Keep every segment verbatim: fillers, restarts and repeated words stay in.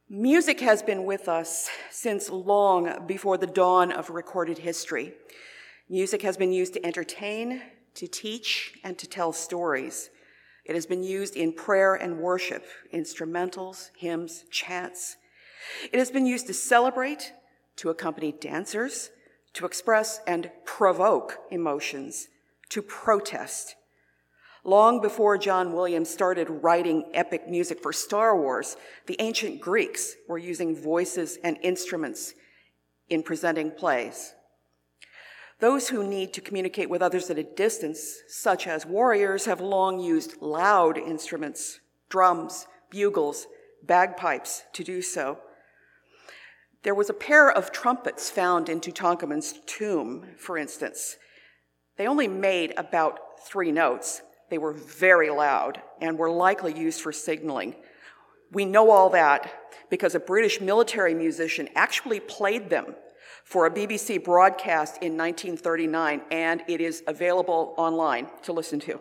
Music has been with us since long before the dawn of recorded history. Music has been used to entertain, to teach, and to tell stories. It has been used in prayer and worship, instrumentals, hymns, chants. It has been used to celebrate, to accompany dancers, to express and provoke emotions, to protest. Long before John Williams started writing epic music for Star Wars, the ancient Greeks were using voices and instruments in presenting plays. Those who need to communicate with others at a distance, such as warriors, have long used loud instruments, drums, bugles, bagpipes to do so. There was a pair of trumpets found in Tutankhamun's tomb, for instance. They only made about three notes. They were very loud and were likely used for signaling. We know all that because a British military musician actually played them for a B B C broadcast in nineteen thirty-nine, and it is available online to listen to.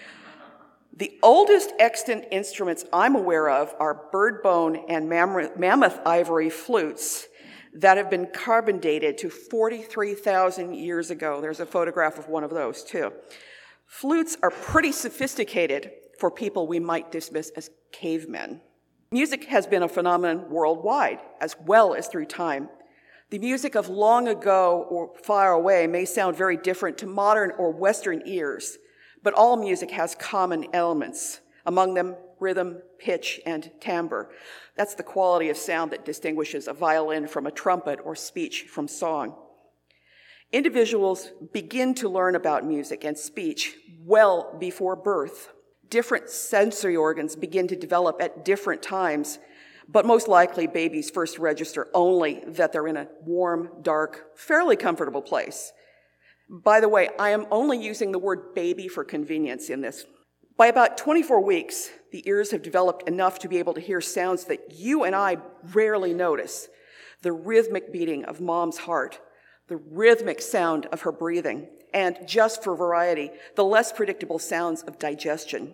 The oldest extant instruments I'm aware of are bird bone and mammoth ivory flutes that have been carbon dated to forty-three thousand years ago. There's a photograph of one of those, too. Flutes are pretty sophisticated for people we might dismiss as cavemen. Music has been a phenomenon worldwide, as well as through time. The music of long ago or far away may sound very different to modern or Western ears, but all music has common elements, among them rhythm, pitch, and timbre. That's the quality of sound that distinguishes a violin from a trumpet or speech from song. Individuals begin to learn about music and speech well before birth. Different sensory organs begin to develop at different times, but most likely babies first register only that they're in a warm, dark, fairly comfortable place. By the way, I am only using the word baby for convenience in this. By about twenty-four weeks, the ears have developed enough to be able to hear sounds that you and I rarely notice. The rhythmic beating of mom's heart, the rhythmic sound of her breathing, and just for variety, the less predictable sounds of digestion.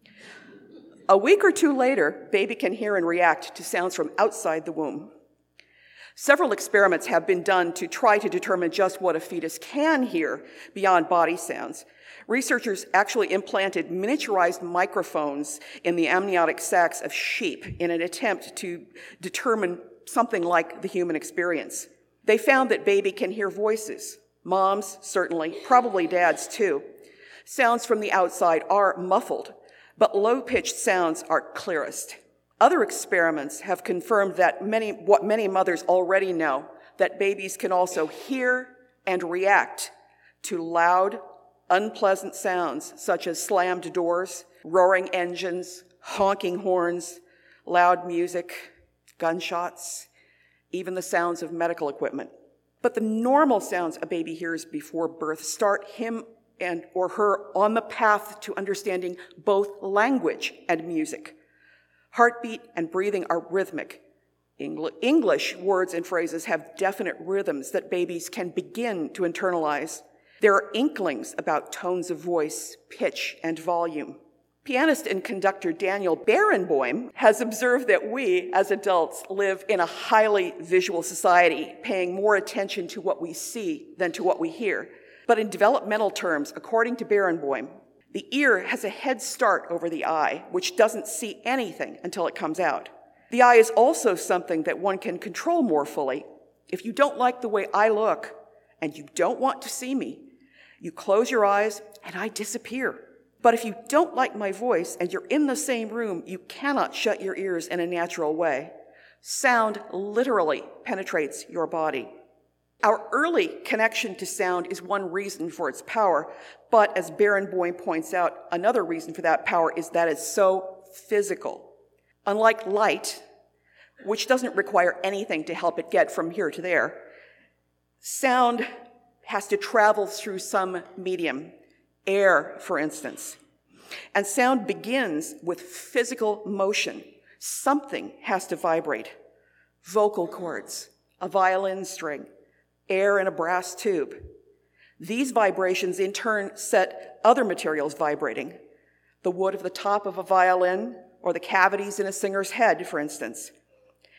A week or two later, baby can hear and react to sounds from outside the womb. Several experiments have been done to try to determine just what a fetus can hear beyond body sounds. Researchers actually implanted miniaturized microphones in the amniotic sacs of sheep in an attempt to determine something like the human experience. They found that baby can hear voices. Moms, certainly, probably dads too. Sounds from the outside are muffled, but low-pitched sounds are clearest. Other experiments have confirmed that many, what many mothers already know, that babies can also hear and react to loud, unpleasant sounds such as slammed doors, roaring engines, honking horns, loud music, gunshots, even the sounds of medical equipment. But the normal sounds a baby hears before birth start him and or her on the path to understanding both language and music. Heartbeat and breathing are rhythmic. English words and phrases have definite rhythms that babies can begin to internalize. There are inklings about tones of voice, pitch, and volume. Pianist and conductor Daniel Barenboim has observed that we, as adults, live in a highly visual society, paying more attention to what we see than to what we hear. But in developmental terms, according to Barenboim, the ear has a head start over the eye, which doesn't see anything until it comes out. The eye is also something that one can control more fully. If you don't like the way I look, and you don't want to see me, you close your eyes and I disappear. But if you don't like my voice and you're in the same room, you cannot shut your ears in a natural way. Sound literally penetrates your body. Our early connection to sound is one reason for its power, but as Barenboim points out, another reason for that power is that it's so physical. Unlike light, which doesn't require anything to help it get from here to there, sound has to travel through some medium. Air, for instance. And sound begins with physical motion. Something has to vibrate. Vocal cords, a violin string, air in a brass tube. These vibrations in turn set other materials vibrating. The wood of the top of a violin or the cavities in a singer's head, for instance.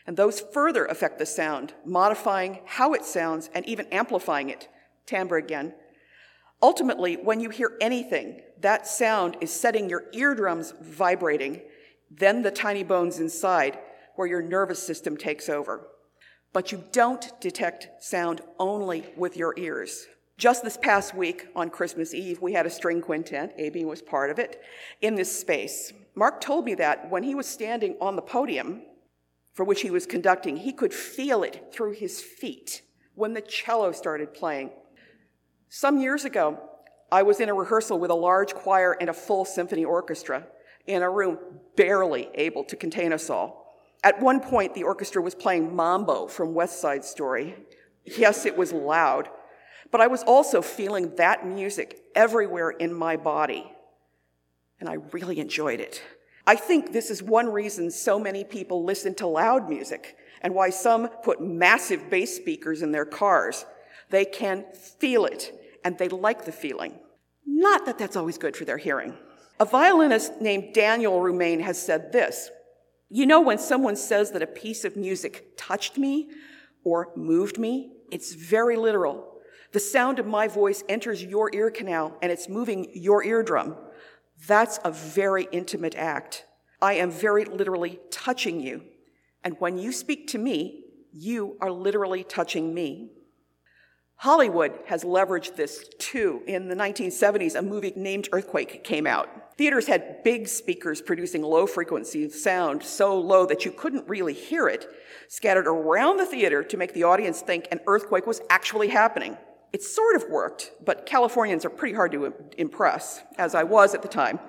And those further affect the sound, modifying how it sounds and even amplifying it. Timbre again. Ultimately, when you hear anything, that sound is setting your eardrums vibrating, then the tiny bones inside, where your nervous system takes over. But you don't detect sound only with your ears. Just this past week, on Christmas Eve, we had a string quintet, A B was part of it, in this space. Mark told me that when he was standing on the podium, for which he was conducting, he could feel it through his feet when the cello started playing. Some years ago, I was in a rehearsal with a large choir and a full symphony orchestra in a room barely able to contain us all. At one point, the orchestra was playing Mambo from West Side Story. Yes, it was loud, but I was also feeling that music everywhere in my body, and I really enjoyed it. I think this is one reason so many people listen to loud music and why some put massive bass speakers in their cars. They can feel it, and they like the feeling. Not that that's always good for their hearing. A violinist named Daniel Roumain has said this: you know, when someone says that a piece of music touched me or moved me, it's very literal. The sound of my voice enters your ear canal and it's moving your eardrum. That's a very intimate act. I am very literally touching you. And when you speak to me, you are literally touching me. Hollywood has leveraged this too. In the nineteen seventies, a movie named Earthquake came out. Theaters had big speakers producing low-frequency sound, so low that you couldn't really hear it, scattered around the theater to make the audience think an earthquake was actually happening. It sort of worked, but Californians are pretty hard to impress, as I was at the time.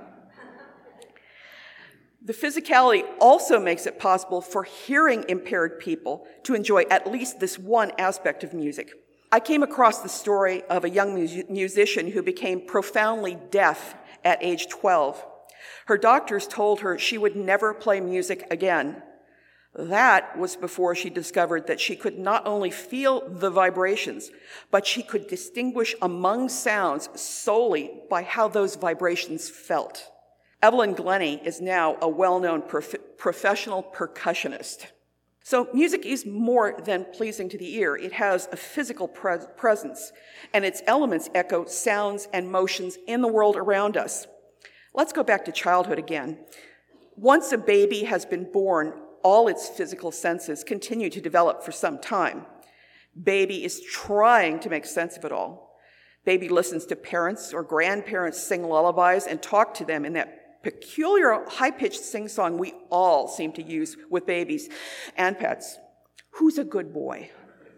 The physicality also makes it possible for hearing-impaired people to enjoy at least this one aspect of music. I came across the story of a young mu- musician who became profoundly deaf at age twelve. Her doctors told her she would never play music again. That was before she discovered that she could not only feel the vibrations, but she could distinguish among sounds solely by how those vibrations felt. Evelyn Glennie is now a well-known prof- professional percussionist. So music is more than pleasing to the ear. It has a physical pre- presence, and its elements echo sounds and motions in the world around us. Let's go back to childhood again. Once a baby has been born, all its physical senses continue to develop for some time. Baby is trying to make sense of it all. Baby listens to parents or grandparents sing lullabies and talk to them in that peculiar high-pitched sing-song we all seem to use with babies and pets. Who's a good boy?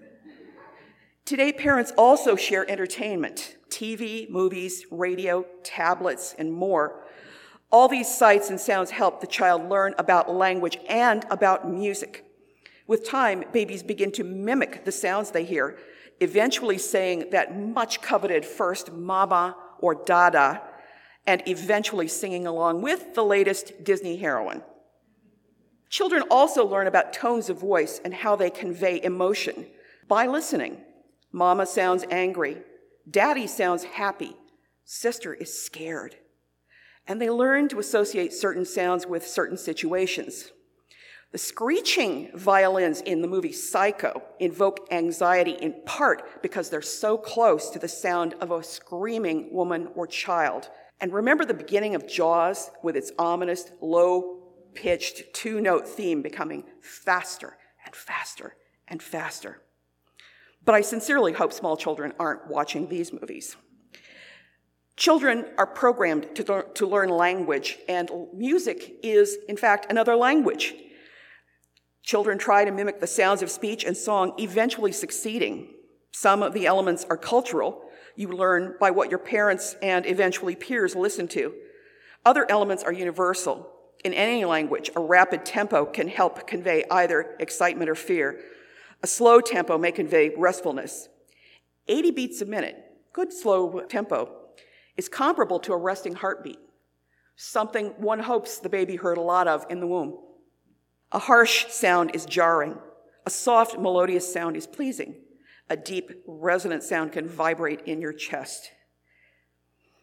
Today, parents also share entertainment, T V, movies, radio, tablets, and more. All these sights and sounds help the child learn about language and about music. With time, babies begin to mimic the sounds they hear, eventually saying that much coveted first mama or dada, and eventually singing along with the latest Disney heroine. Children also learn about tones of voice and how they convey emotion by listening. Mama sounds angry, daddy sounds happy, sister is scared. And they learn to associate certain sounds with certain situations. The screeching violins in the movie Psycho invoke anxiety in part because they're so close to the sound of a screaming woman or child. And remember the beginning of Jaws with its ominous, low-pitched two-note theme becoming faster and faster and faster. But I sincerely hope small children aren't watching these movies. Children are programmed to, lear- to learn language, and music is, in fact, another language. Children try to mimic the sounds of speech and song, eventually succeeding. Some of the elements are cultural. You learn by what your parents and eventually peers listen to. Other elements are universal. In any language, a rapid tempo can help convey either excitement or fear. A slow tempo may convey restfulness. eighty beats a minute, good slow tempo, is comparable to a resting heartbeat, something one hopes the baby heard a lot of in the womb. A harsh sound is jarring. A soft, melodious sound is pleasing. A deep, resonant sound can vibrate in your chest.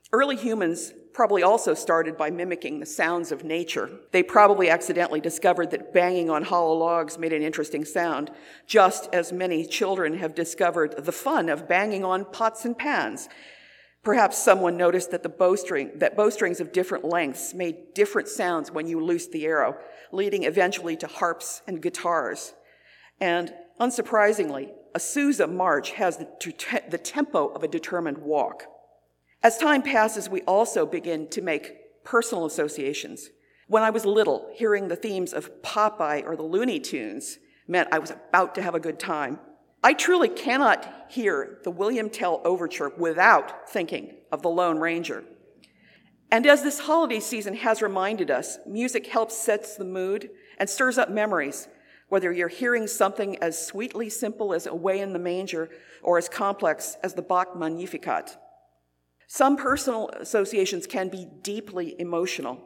Early humans probably also started by mimicking the sounds of nature. They probably accidentally discovered that banging on hollow logs made an interesting sound, just as many children have discovered the fun of banging on pots and pans. Perhaps someone noticed that the bowstring, that bowstrings of different lengths made different sounds when you loosed the arrow, leading eventually to harps and guitars. And unsurprisingly, a Sousa march has the, the tempo of a determined walk. As time passes, we also begin to make personal associations. When I was little, hearing the themes of Popeye or the Looney Tunes meant I was about to have a good time. I truly cannot hear the William Tell Overture without thinking of the Lone Ranger. And as this holiday season has reminded us, music helps set the mood and stirs up memories, whether you're hearing something as sweetly simple as Away in the Manger or as complex as the Bach Magnificat. Some personal associations can be deeply emotional.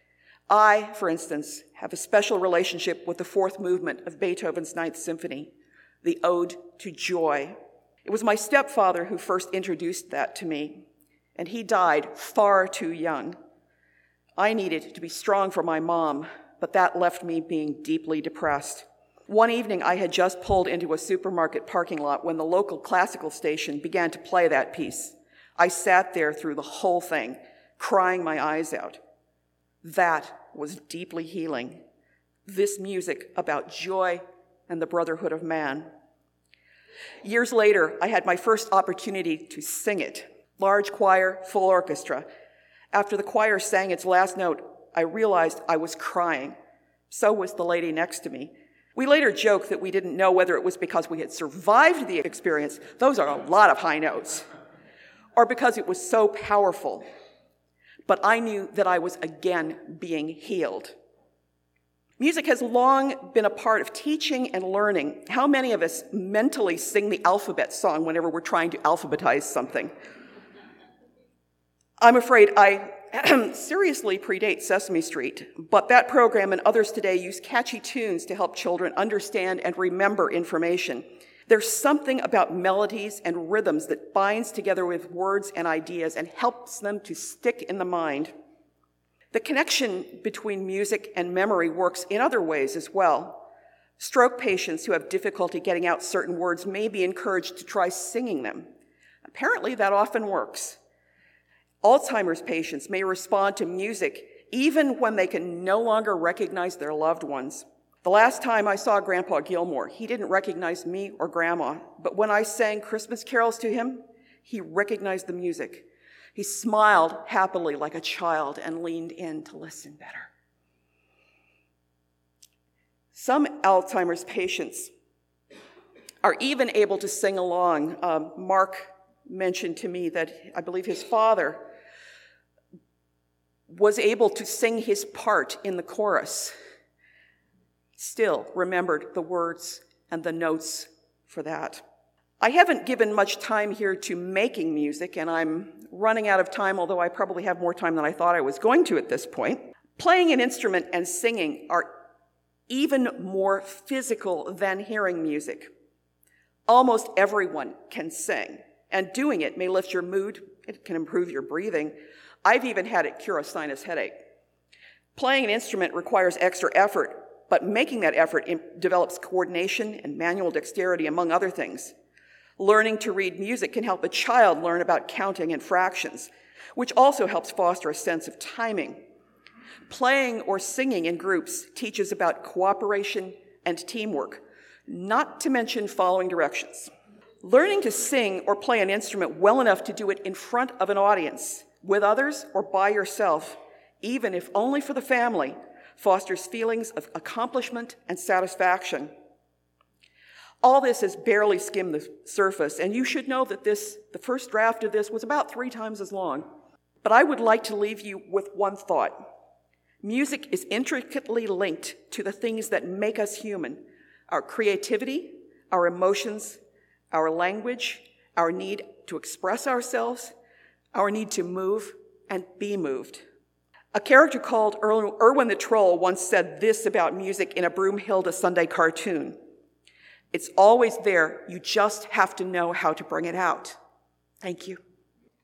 I, for instance, have a special relationship with the fourth movement of Beethoven's Ninth Symphony, the Ode to Joy. It was my stepfather who first introduced that to me, and he died far too young. I needed to be strong for my mom, but that left me being deeply depressed. One evening, I had just pulled into a supermarket parking lot when the local classical station began to play that piece. I sat there through the whole thing, crying my eyes out. That was deeply healing. This music about joy and the brotherhood of man. Years later, I had my first opportunity to sing it. Large choir, full orchestra. After the choir sang its last note, I realized I was crying. So was the lady next to me. We later joked that we didn't know whether it was because we had survived the experience, those are a lot of high notes, or because it was so powerful. But I knew that I was again being healed. Music has long been a part of teaching and learning. How many of us mentally sing the alphabet song whenever we're trying to alphabetize something? I'm afraid I seriously predate Sesame Street, but that program and others today use catchy tunes to help children understand and remember information. There's something about melodies and rhythms that binds together with words and ideas and helps them to stick in the mind. The connection between music and memory works in other ways as well. Stroke patients who have difficulty getting out certain words may be encouraged to try singing them. Apparently, that often works. Alzheimer's patients may respond to music even when they can no longer recognize their loved ones. The last time I saw Grandpa Gilmore, he didn't recognize me or Grandma, but when I sang Christmas carols to him, he recognized the music. He smiled happily like a child and leaned in to listen better. Some Alzheimer's patients are even able to sing along. Um, Mark mentioned to me that I believe his father was able to sing his part in the chorus. Still remembered the words and the notes for that. I haven't given much time here to making music, and I'm running out of time, although I probably have more time than I thought I was going to at this point. Playing an instrument and singing are even more physical than hearing music. Almost everyone can sing, and doing it may lift your mood, it can improve your breathing. I've even had it cure a sinus headache. Playing an instrument requires extra effort, but making that effort develops coordination and manual dexterity, among other things. Learning to read music can help a child learn about counting and fractions, which also helps foster a sense of timing. Playing or singing in groups teaches about cooperation and teamwork, not to mention following directions. Learning to sing or play an instrument well enough to do it in front of an audience, with others or by yourself, even if only for the family, fosters feelings of accomplishment and satisfaction. All this has barely skimmed the surface, and you should know that this, the first draft of this was about three times as long. But I would like to leave you with one thought. Music is intricately linked to the things that make us human: our creativity, our emotions, our language, our need to express ourselves, our need to move and be moved. A character called Erwin the Troll once said this about music in a Broomhilda Sunday cartoon: "It's always there, you just have to know how to bring it out." Thank you.